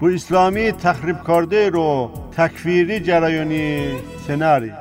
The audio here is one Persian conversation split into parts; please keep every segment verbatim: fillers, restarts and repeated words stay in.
bu İslami tahrib karده رو تکفیری جرایانی سناری.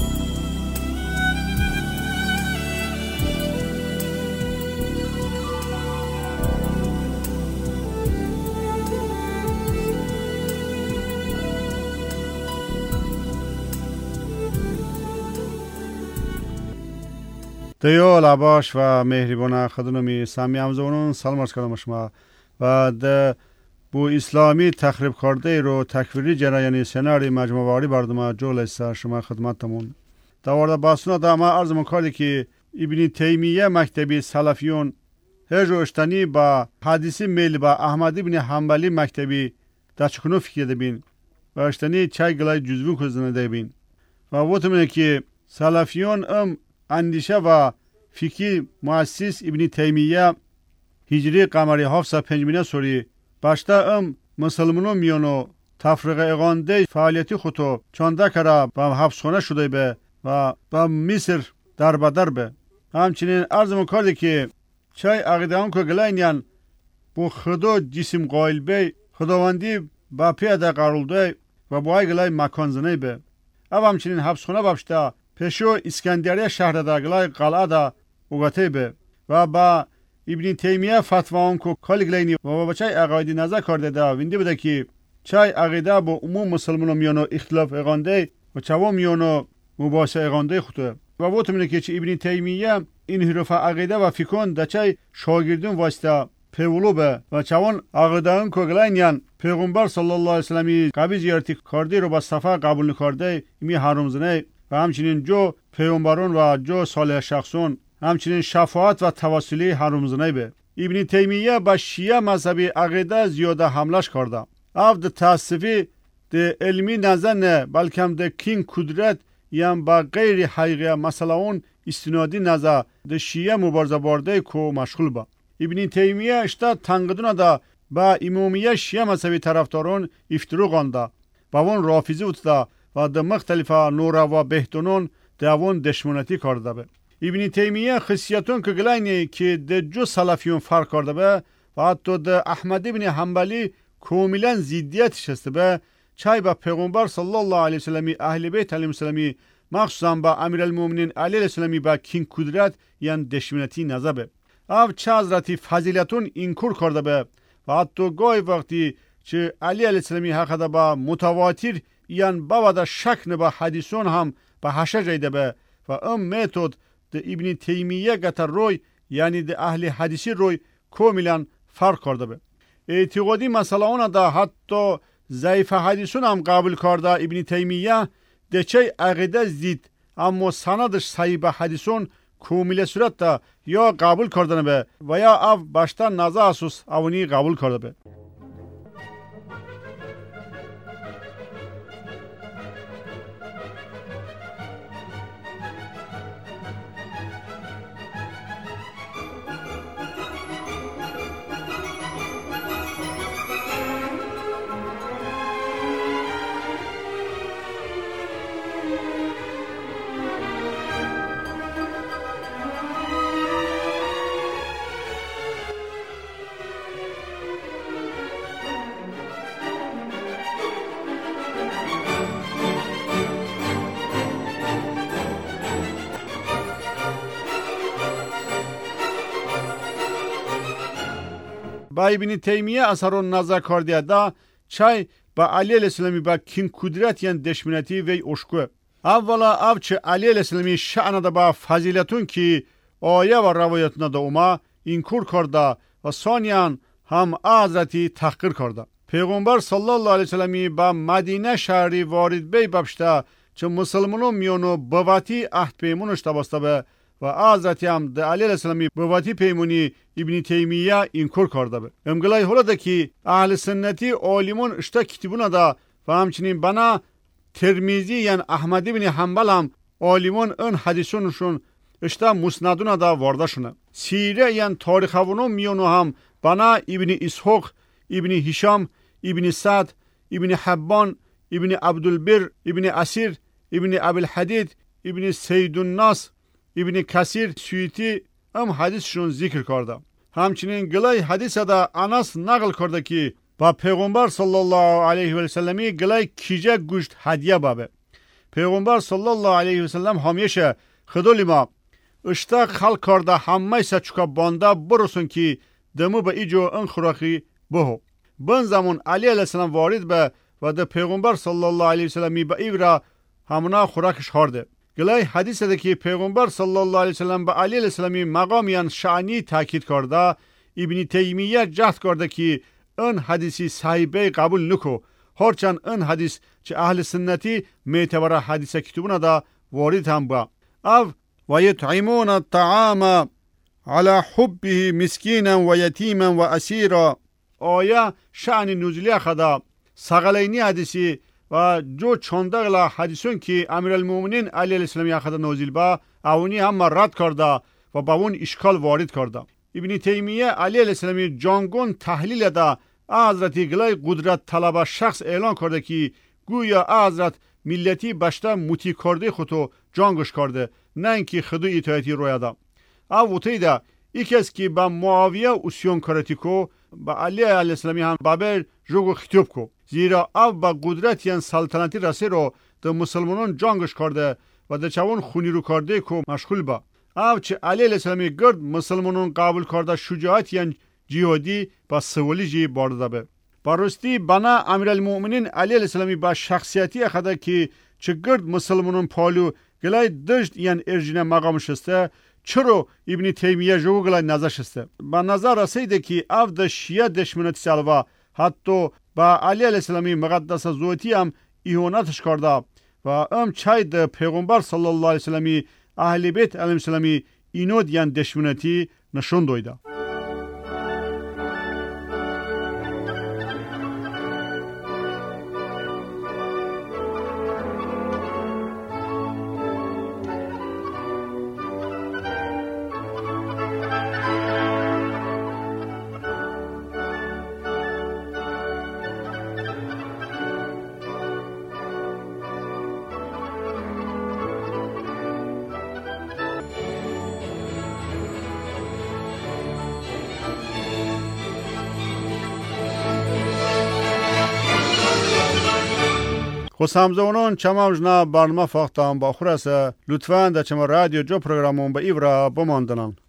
دیو لباش و مهربان خدمتی سامی همزونون سلام عرض کردم شما و د بو اسلامی تخریب کرده رو تکفیری جرایانی سناری مجموعه واری بردم جول است شما خدمتتون دوارده باسونا دا ما عرض می‌کردم که ابن تیمیه مکتبی سلفیون هجو اشتنی با حدیثی میل با احمد ابن حنبلی مکتبی دچکنو فکر دبین و اشتنی چای گلای جزوی کزنه دبین و وقتی که سلفیون ام اندیشه و فکری مؤسس ابن تیمیه هجری قمری هفتصد و پنج سوری başta ام مسلمانان میانو تفریق اقانده فعالیتی خودو چانده کرده با حبسخانه شده به و با مصر در بدر به همچنین عرض میکرده که چای عقیده هم که گلینیان با خدا جسم قائل به خداوندی با پیاده قرولده و با گلای مکان زنه به او همچنین حبسخانه باشته پیشو اسکندریه شهر در گلای قلعه دا اوگته به و با ابن تیمیه فتوا کو کالگلینی و با چای عقایدی نظر کرده دا وینده بده که چای عقیده با عموم مسلمانان میانو اختلاف اقانده و چوا میانو مباحثه اقانده خوده و وقتی که چه ابن تیمیه این حرف عقیده و فکران دا چای شاگردون واسطه پیولو به و چوان عقیده اون کالگلینیان پیغمبر صلی الله علیه و سلم قبی زیارتی کرده رو با صفا قبول نکرده می حرام زنه و همچنین جو پیغمبران و جو صالح شخصون همچنین شفاعت و توسلی حرامزنه به ابن تیمیه با شیعه مذهبی عقیده زیاده حملش کرده او ده تصفی ده علمی نظر نه بلکه هم ده کین کدرت یم با غیر حقیقه مثلا اون استنادی نظر ده شیعه مبارزه بارده که مشغول با ابن تیمیه اشتا تنقدون ده با امامیه شیعه مذهبی طرفداران افترو گانده با اون رافضی بوده و ده مختلف نورا و بهتونون ده اون دشمنتی کرده به ابن تیمیه خصیتون که گلینی که ده جو سلفیون فرق کرده به و حتی ده احمد ابن حنبلی کاملا زیدیتش هسته به چای با پیغمبر صلی الله علیه وسلم اهل بیت علیهم السلام مخصوصا با امیرالمومنین علی علیه السلام با کین کدرت یعنی دشمنتی نظر به او چه حضرتی فضیلتون اینکور کرده به و حتی گاهی وقتی چه علی علیه السلام حق با متواتر یعنی با شک نه با حدیثون هم با حشه جایده به و ام متد ده ابن تیمیه گتر روی یعنی ده اهل حدیثی روی کاملا فرق کرده به اعتقادی مثلا اونا ده حتی ضعیف حدیثون هم قبول کرده ابن تیمیه ده چه عقیده زید اما سندش صحیح به حدیثون کامل صورت ده یا قبول کردن به و یا او باشتر نظر اساس اونی قبول کرده به با ابن تیمیه اثر نظر کرده دا چای با علی علیه السلام با کین کدرت یعنی دشمنتی وی اشکو اولا او چه علی علیه السلام شأن دا با فضیلتون که آیه و روایتنا دا اوما اینکور کرده و ثانیاً هم حضرتی تحقیر کرده پیغمبر صلی الله علیه وسلم با مدینه شهری وارد بی ببشته چه مسلمانون میانو بواتی عهد پیمونش تباسته به و حضرتی هم ده علی علیه السلام بواتی پیمونی ابن تیمیه اینکور کرده به امگلای حالا ده که اهل سنتی عالمون اشتا کتبونه ده و همچنین بنا ترمیزی یعنی احمد ابن حنبل هم عالمون ان حدیثونشون اشتا مسندونه ده وارده شونه سیره یعنی تاریخ اونون میانو هم بنا ابن اسحاق ابن هشام ابن سعد ابن حبان ابن عبدالبر ابن اسیر ابن ابوالحدید ابن سید الناس ابن کثیر سیوطی هم حدیثشون ذکر کرده همچنین گلای حدیث دا انس نقل کرده که با پیغمبر صلی الله علیه و سلمی گلای کیجه گوشت هدیه بابه. پیغمبر صلی الله علیه و سلم همیشه خدولی ما اشتا خلق کرده همه سچکا بانده برسون که دمو به ایجو ان خوراخی بهو. بن زمان علی علیه السلام وارد به و ده پیغمبر صلی الله علیه و سلمی به ایورا همونا خوراکش خورده. گلای حدیث ده که پیغمبر صلی الله علیه و سلم به علی علیه السلامی مقامیان شعنی تاکید کرده. ابن تیمیه جهد کرده که این حدیثی صحیبه قبول نکو. هرچند این حدیث چه اهل سنتی میتبره حدیث کتبونه دا وارد هم با. او و یطعمون الطعام على حبه مسکینا و یتیما و اسیرا. آیا شأن نزولی خدا سغلینی حدیثی و جو چندگلا حدیثون که امیرالمومنین علی علیه السلام خدا نازل با اونی هم رد کرده و با اون اشکال وارد کرده. ابن تیمیه علی علیه السلام جانگون تحلیل ده حضرت گلای قدرت طلب شخص اعلان کرده که گویا حضرت ملتی بشته موتی کرده خودو جانگش کرده نه اینکه خودو اطاعتی روی ده. او وطی ده ای کس که با معاویه اسیون کرتی کو با علی علیه السلام هم بابر جوگو خطوب کو. زیرا او با قدرت یان سلطنتی رسی رو ده مسلمانان جانگش کرده و ده چوان خونی رو کرده کو مشغول با. او چه علی علیه السلام گرد مسلمانان قبول کرده شجاعت یان جهادی با سوالی جی بارده به. براستی بنا امیرالمومنین علی علیه السلام با شخصیتی خدا که چه گرد مسلمانان پالو گلای دشت یان ارجینه مقام شسته چرا ابن تیمیه جو گلای نظر شسته. با نظر رسیده که او ده شیعه دشمنتی سالوا حتی با علی علیه السلام مقدس زوتی هم ایهانتش کرده و ام چای ده پیغمبر صلی الله علیه السلام اهل بیت علیه السلام اینو دیان دشمنتی نشون دویده. خسامزونون چماوجنا برنامه فاختم با خورسه لطفاً در چما رادیو جو پروگرامون به ایورا بماندنن.